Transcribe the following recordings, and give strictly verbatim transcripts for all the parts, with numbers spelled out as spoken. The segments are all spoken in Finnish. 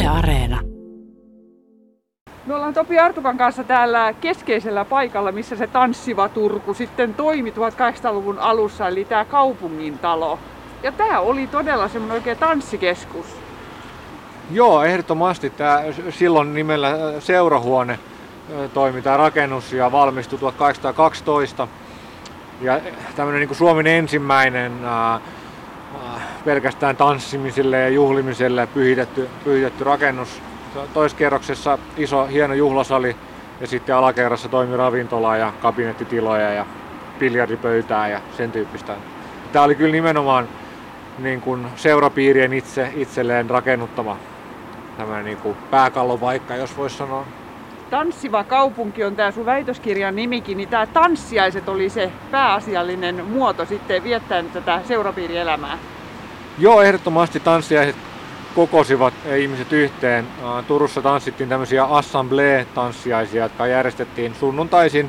Yle Areena. Me ollaan Topi Artukan kanssa täällä keskeisellä paikalla, missä se tanssiva Turku sitten toimi tuhatkahdeksansataaluvun alussa, eli tämä kaupungintalo. Ja tämä oli todella semmoinen oikein tanssikeskus. Joo, ehdottomasti. Tämä silloin nimellä Seurahuone toimi tämä rakennus ja valmistui tuhatkahdeksansataakaksitoista. Ja tämmöinen niin kuin Suomen ensimmäinen ää, pelkästään tanssimiselle ja juhlimiselle pyhitetty, pyhitetty rakennus. Toiskerroksessa iso hieno juhlasali ja sitten alakerrassa toimi ravintola ja kabinettitiloja ja biljardipöytää ja sen tyyppistä. Tämä oli kyllä nimenomaan niin kuin seurapiirien itse, itselleen rakennuttama tämmöinen niin kuin pääkallopaikka, jos voisi sanoa. Tanssiva kaupunki on tämä sun väitöskirjan nimikin, niin tämä tanssiaiset oli se pääasiallinen muoto sitten viettäen tätä seurapiirielämää. Joo, ehdottomasti tanssiaiset kokosivat ihmiset yhteen. Turussa tanssittiin tämmöisiä assemblée-tanssiaisia, jotka järjestettiin sunnuntaisin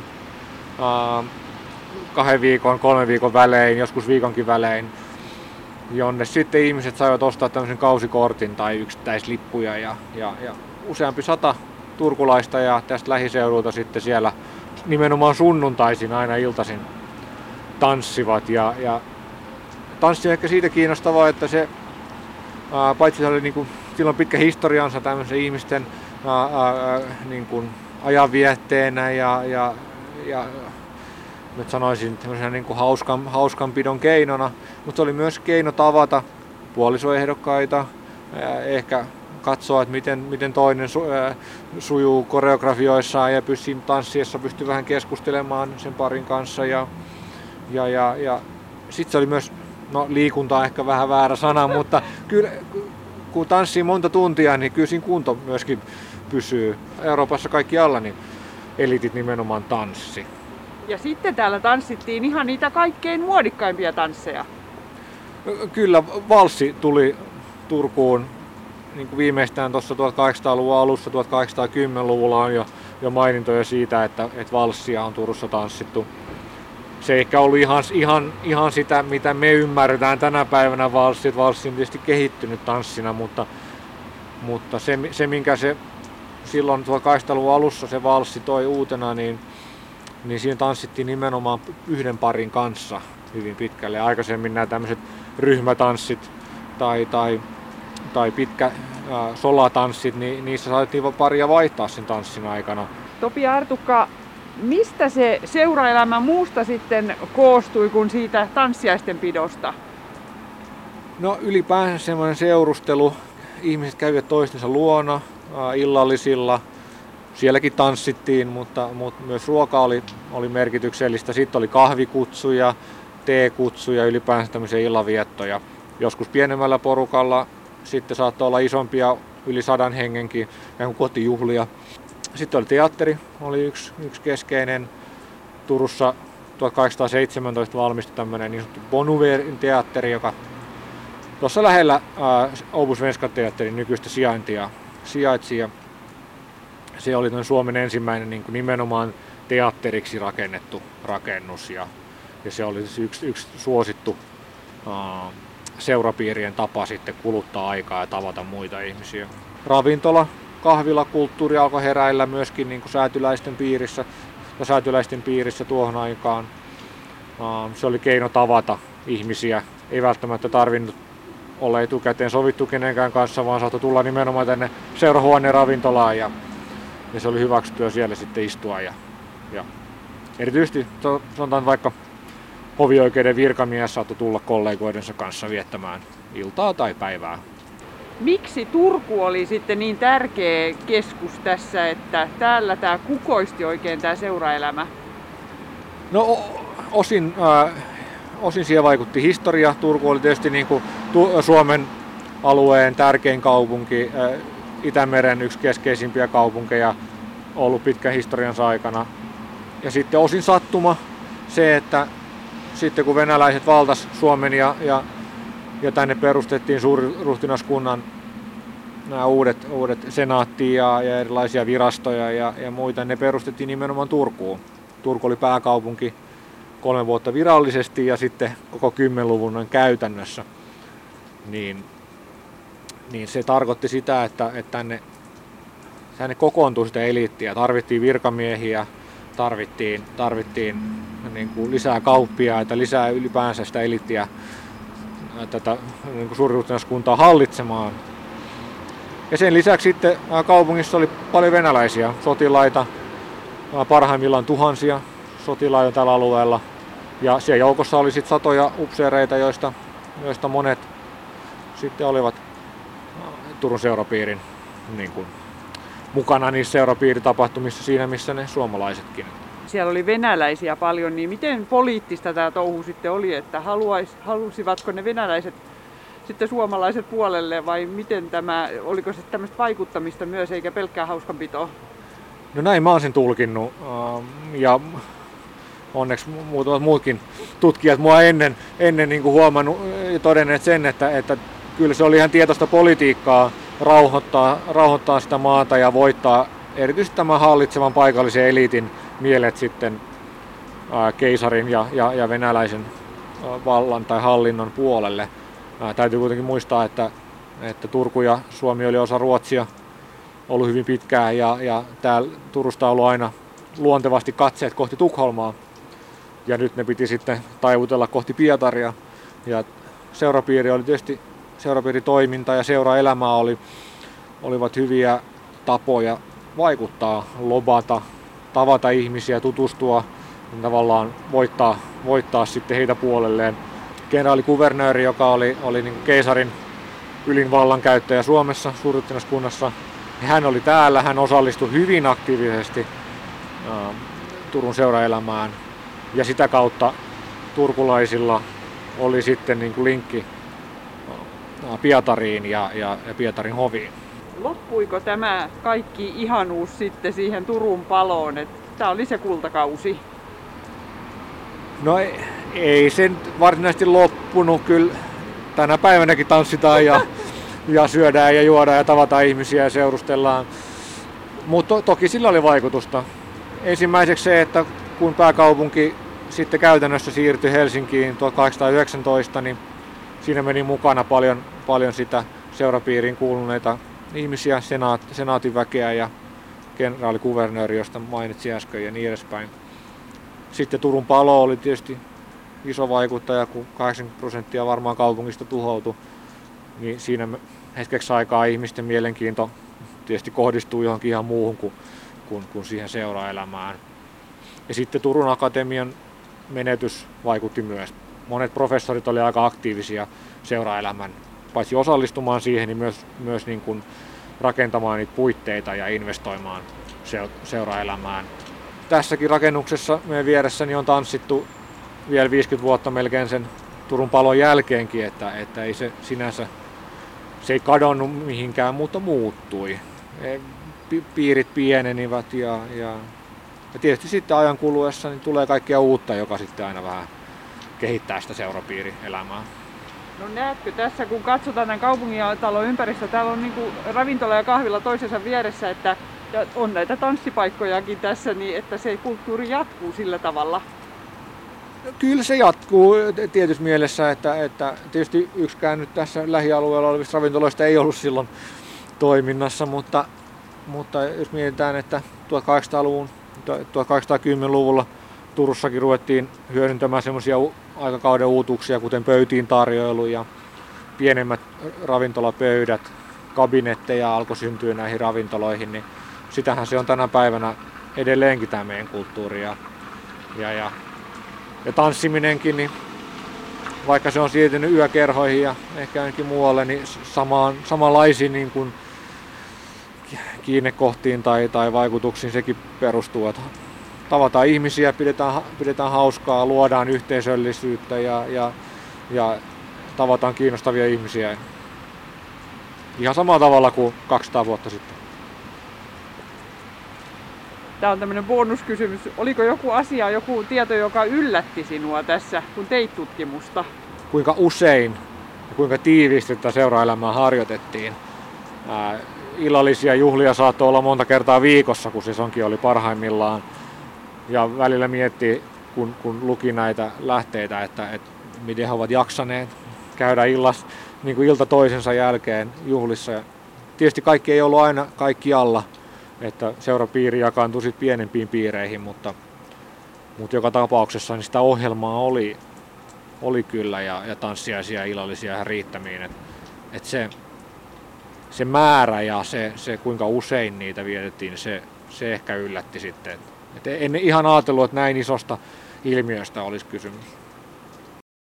kahden viikon, kolmen viikon välein, joskus viikonkin välein, jonne sitten ihmiset saivat ostaa tämmöisen kausikortin tai yksittäislippuja ja, ja, ja useampi sata turkulaista ja tästä lähiseudulta sitten siellä nimenomaan sunnuntaisin aina iltaisin tanssivat. Ja, ja tanssi on ehkä siitä kiinnostavaa, että se ää, paitsi se oli niin kuin, silloin pitkä historiansa tämmöisen ihmisten ää, ää, niin kuin ajanvietteenä ja, ja, ja nyt sanoisin tämmöisenä niin kuin hauskan, hauskanpidon keinona, mutta se oli myös keino tavata puolisoehdokkaita, ää, ehkä katsoa, että miten, miten toinen su, ää, sujuu koreografioissaan ja pystyy tanssiessa pystyy vähän keskustelemaan sen parin kanssa. Ja, ja, ja, ja sitten se oli myös, no liikunta on ehkä vähän väärä sana, mutta kyllä kun tanssii monta tuntia, niin kyllä siinä kunto myöskin pysyy. Euroopassa kaikkialla niin elitit nimenomaan tanssi. Ja sitten täällä tanssittiin ihan niitä kaikkein muodikkaimpia tansseja. Kyllä, valssi tuli Turkuun niin kuin viimeistään tuossa tuhatkahdeksansataaluvun alussa, tuhatkahdeksansataakymmenluvulla on jo, jo mainintoja siitä, että, että valssia on Turussa tanssittu. Se ei ehkä ollut ihan, ihan, ihan sitä, mitä me ymmärretään tänä päivänä valssi. Valssi on tietysti kehittynyt tanssina, mutta, mutta se, se, minkä se silloin tuhatkahdeksansataaluvun alussa se valssi toi uutena, niin, niin siinä tanssittiin nimenomaan yhden parin kanssa hyvin pitkälle. Aikaisemmin nämä tämmöiset ryhmätanssit tai, tai tai pitkä äh, solatanssit, niin niissä saatettiin paria vaihtaa sen tanssin aikana. Topi Artukka, mistä se seuraelämä muusta sitten koostui kuin siitä tanssiaisten pidosta? No ylipäänsä semmoinen seurustelu. Ihmiset kävivät toistensa luona äh, illallisilla. Sielläkin tanssittiin, mutta, mutta myös ruoka oli, oli merkityksellistä. Sitten oli kahvikutsuja, teekutsuja, ylipäänsä tämmöisiä illanviettoja. Joskus pienemmällä porukalla. Sitten saattoi olla isompia, yli sadan hengenkin, ihan kotijuhlia. Sitten oli teatteri, oli yksi, yksi keskeinen. Turussa tuhatkahdeksansataaseitsemäntoista valmistui tämmöinen niin sanottu Bonuverin teatteri, joka tuossa lähellä Obus Svenska teatterin nykyistä sijaintia sijaitsi. Ja se oli Suomen ensimmäinen niin kuin nimenomaan teatteriksi rakennettu rakennus ja, ja se oli siis yksi, yksi suosittu uh, seurapiirien tapa sitten kuluttaa aikaa ja tavata muita ihmisiä. Ravintola, kahvilakulttuuri alkoi heräillä myöskin niin kuin säätyläisten piirissä ja säätyläisten piirissä tuohon aikaan. Se oli keino tavata ihmisiä. Ei välttämättä tarvinnut olla etukäteen sovittu kenenkään kanssa, vaan saattoi tulla nimenomaan tänne seurahuoneen ravintolaan ja, ja se oli hyväksyttyä siellä sitten istua. Ja, ja erityisesti sanotaan vaikka hovioikeuden virkamies saattoi tulla kollegoidensa kanssa viettämään iltaa tai päivää. Miksi Turku oli sitten niin tärkeä keskus tässä, että täällä tämä kukoisti oikein tämä seuraelämä? No osin, äh, osin siihen vaikutti historia. Turku oli tietysti niin kuin tu- Suomen alueen tärkein kaupunki, äh, Itämeren yksi keskeisimpiä kaupunkeja ollut pitkän historiansa aikana. Ja sitten osin sattuma se, että sitten kun venäläiset valtas Suomen ja, ja, ja tänne perustettiin suuriruhtinaskunnan nämä uudet, uudet senaattia ja, ja erilaisia virastoja ja, ja muita, ne perustettiin nimenomaan Turkuun. Turku oli pääkaupunki kolme vuotta virallisesti ja sitten koko kymmenluvun käytännössä. Niin niin se tarkoitti sitä, että, että tänne, tänne kokoontui sitä eliittiä. Tarvittiin virkamiehiä, tarvittiin, tarvittiin niin kuin lisää kauppiaita, lisää ylipäänsä sitä eliittiä tätä niin kuin suuriruhtinaskuntaa hallitsemaan. Ja sen lisäksi sitten kaupungissa oli paljon venäläisiä sotilaita, parhaimmillaan tuhansia sotilaita tällä alueella. Ja siellä joukossa oli sitten satoja upseereita, joista, joista monet sitten olivat Turun seurapiirin niin kuin, mukana niissä seurapiiritapahtumissa siinä, missä ne suomalaisetkin. Siellä oli venäläisiä paljon, niin miten poliittista tämä touhu sitten oli, että haluais, halusivatko ne venäläiset sitten suomalaiset puolelle vai miten tämä, oliko se tämmöistä vaikuttamista myös eikä pelkkää hauskanpitoa? No näin mä oon sen tulkinnut ja onneksi muutamat muutkin tutkijat mua ennen, ennen niin kuin huomannut ja todenneet sen, että, että kyllä se oli ihan tietoista politiikkaa rauhoittaa, rauhoittaa sitä maata ja voittaa erityisesti tämän hallitsevan paikallisen eliitin mielet sitten ää, keisarin ja, ja, ja venäläisen ää, vallan tai hallinnon puolelle. Ää, täytyy kuitenkin muistaa, että, että Turku ja Suomi oli osa Ruotsia ollut hyvin pitkään ja, ja täällä Turusta on ollut aina luontevasti katseet kohti Tukholmaa. Ja nyt ne piti sitten taivutella kohti Pietaria. Ja seurapiiri oli tietysti, seurapiiritoiminta ja seuraelämä oli, olivat hyviä tapoja vaikuttaa, lobata, tavata ihmisiä, tutustua, niin tavallaan voittaa, voittaa sitten heitä puolelleen. Kenraali-kuvernööri, joka oli, oli niin keisarin ylin vallankäyttäjä Suomessa, suurruhtinaskunnassa, hän oli täällä, hän osallistui hyvin aktiivisesti ää, Turun seuraelämään ja sitä kautta turkulaisilla oli sitten niin kuin linkki ää, Pietariin ja, ja, ja Pietarin hoviin. Loppuiko tämä kaikki ihanuus sitten siihen Turun paloon, että tämä oli se kultakausi? No ei, ei sen varsinaisesti loppunut, kyllä tänä päivänäkin tanssitaan ja, ja syödään ja juodaan ja tavataan ihmisiä ja seurustellaan. Mutta to, toki sillä oli vaikutusta. Ensimmäiseksi se, että kun pääkaupunki sitten käytännössä siirtyi Helsinkiin tuhatkahdeksansataayhdeksäntoista, niin siinä meni mukana paljon, paljon sitä seurapiiriin kuuluneita ihmisiä, senaat, senaatin väkeä ja kenraali-kuvernööri, josta mainitsin äsken ja niin edespäin. Sitten Turun palo oli tietysti iso vaikuttaja, kun kahdeksankymmentä prosenttia varmaan kaupungista tuhoutui. Niin siinä hetkeksi aikaa ihmisten mielenkiinto tietysti kohdistuu johonkin ihan muuhun kuin, kuin, kuin siihen seuraelämään. Ja sitten Turun Akatemian menetys vaikutti myös. Monet professorit olivat aika aktiivisia seuraelämän, paitsi osallistumaan siihen, niin myös, myös niin kuin rakentamaan niitä puitteita ja investoimaan seuraelämään. Tässäkin rakennuksessa meidän vieressäni on tanssittu vielä viisikymmentä vuotta melkein sen Turun palon jälkeenkin, että, että ei se sinänsä se ei kadonnut mihinkään, mutta muuttui. Piirit pienenivät ja, ja, ja tietysti sitten ajan kuluessa niin tulee kaikkea uutta, joka sitten aina vähän kehittää sitä seurapiirielämää. No näetkö tässä, kun katsotaan tämän kaupungintalon ympäristöä, täällä on niinku ravintola ja kahvila toisensa vieressä, että ja on näitä tanssipaikkojakin tässä, niin että se kulttuuri jatkuu sillä tavalla. Kyllä se jatkuu tietyssä mielessä, että, että tietysti yksikään nyt tässä lähialueella olevista ravintoloista ei ollut silloin toiminnassa, mutta, mutta jos mietitään, että tuhatkahdeksansataaluvun, tuhatkahdeksansataakymmenluvulla Turussakin ruvettiin hyödyntämään semmoisia aikakauden uutuuksia, kuten pöytiin tarjoilu ja pienemmät ravintolapöydät, kabinetteja alkoi syntyä näihin ravintoloihin, niin sitähän se on tänä päivänä edelleenkin tämä meidän kulttuuri. Ja, ja, ja, ja tanssiminenkin, niin vaikka se on siirtynyt yökerhoihin ja ehkä ainakin muualle, niin samaan, samanlaisiin niin kuin kiinnekohtiin tai, tai vaikutuksiin sekin perustuu. Että tavataan ihmisiä, pidetään, pidetään hauskaa, luodaan yhteisöllisyyttä ja, ja, ja tavataan kiinnostavia ihmisiä. Ihan samalla tavalla kuin kaksisataa vuotta sitten. Tämä on tämmöinen bonuskysymys. Oliko joku asia, joku tieto, joka yllätti sinua tässä, kun teit tutkimusta? Kuinka usein ja kuinka tiiviisti tätä seuraelämää harjoitettiin. Ää, illallisia juhlia saattoi olla monta kertaa viikossa, kun sesonkin oli parhaimmillaan. Ja välillä miettii, kun, kun luki näitä lähteitä, että, että miten he ovat jaksaneet käydä illas, niin kuin ilta toisensa jälkeen juhlissa. Ja tietysti kaikki ei ollut aina kaikkialla, että seurapiiri jakaantui sitten pienempiin piireihin, mutta, mutta joka tapauksessa niin sitä ohjelmaa oli, oli kyllä ja, ja tanssiaisia ja illallisia ihan riittämiin. Et, et se, se määrä ja se, se kuinka usein niitä vietettiin, se, se ehkä yllätti sitten. Et, et en ihan ajatellut, että näin isosta ilmiöstä olisi kysymys.